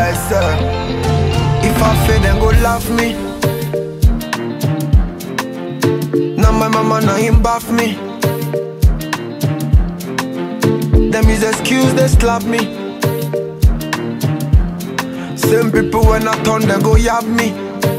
I say, if I fail, then go laugh me. Now my mama, now him bath me. Them is excuse, they slap me. Same people when I turn, they go yab me.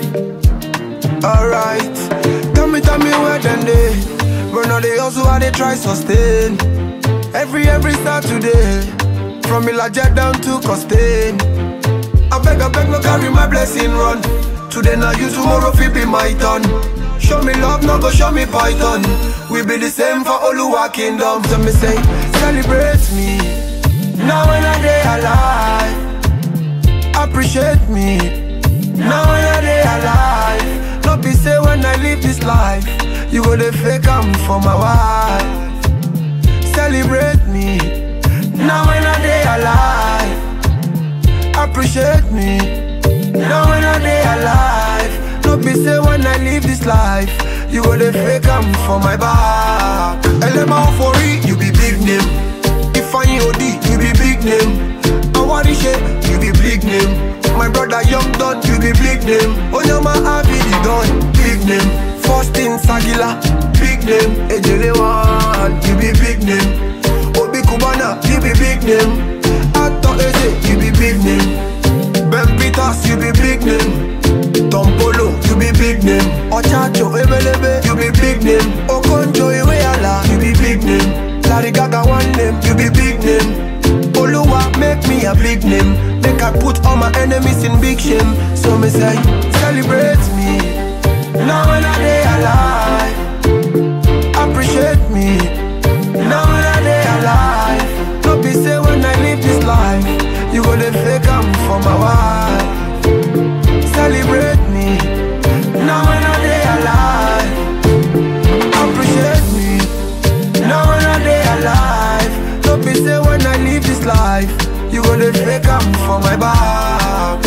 Alright, tell me where then they run all they hustle, how they try sustain. Every Saturday, from Ilaja down to Costain. I beg, no carry my blessing run. Today now you, tomorrow fi be my turn. Show me love, no go show me python. We be the same for Oluwa kingdom. So me say, celebrate me. Now when I day alive, appreciate me. Now when I day alive, no be say when I live this life, you go the fake I'm for my wife. Celebrate me. Now when I day alive, appreciate me. Now when I day alive, no be say when I live this life, you go the fake I'm for my back. Elema for it, you be big name. If I OD, you be big name. Awarishe, you be big name. My brother Young Don, you be big name. Onyama Abidi Don, big name. Faustin Sagila, big name. Ejelewan, you be big name. Obi Kubana, you be big name. Ato Eze, you be big name. Ben Peters, you be big name. Tom Polo, you be big name. Ochacho Ebelebe, you be big name. Okonjo Iweala, you be big name. Larry Gaga one name, you be big name. Oluwa make me a big name. Make I put all my enemies in big shame. So me say, celebrate me. Now when I day alive, appreciate me. Now when I day alive, no be say when I live this life, you go the fake I'm for my wife. Celebrate me. Now when I day alive, appreciate me. Now when I day alive, no be say when I live this life, you go the fake I'm for my back.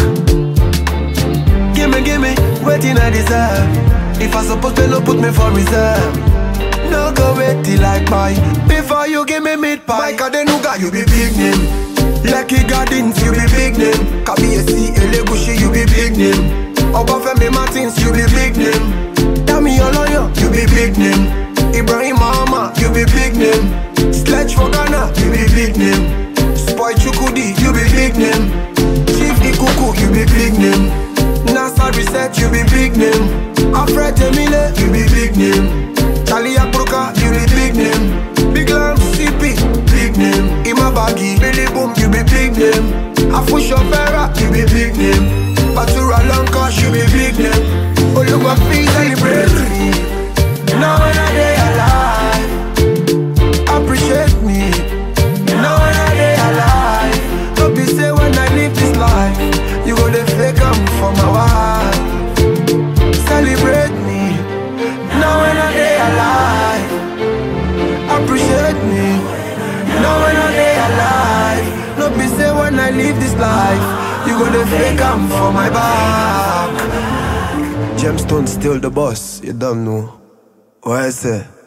Gimme, waiting I deserve. If I suppose to no put me for reserve. No go wait till I buy before you give me meat pie. Mike Adenuga, you be big name. Lucky Gardens, you be big name. Kabiyesi Elegushi, you be big name. Obafemi Martins, you be big name. Dami Oloyo, you be big name. Ibrahim Mahama, you be big name. Sledge for Ghana, you be big name. Spoy Chukudi, you be big name. Chief Ikuku, you be big name. NASA Reset, you be big name. Alfred Emile, you be big name. Charlie Akruka, you be big name. Big Lamb, CP, big name. Imabagi, Billy Boom, you be big name. Afusho Vera, you be big name. Batura Lanka, you be big name. Oluwa please celebrate me. Now when I day alive, appreciate me. Now when I day alive, don't be say when I live this life, you go the fake I'm for my wife. Celebrate me. Now when I day alive, appreciate me. Now when I day alive, don't be say when I live this life, you go the fake I'm for my back. Gemstone still the boss, you don't know. What I say?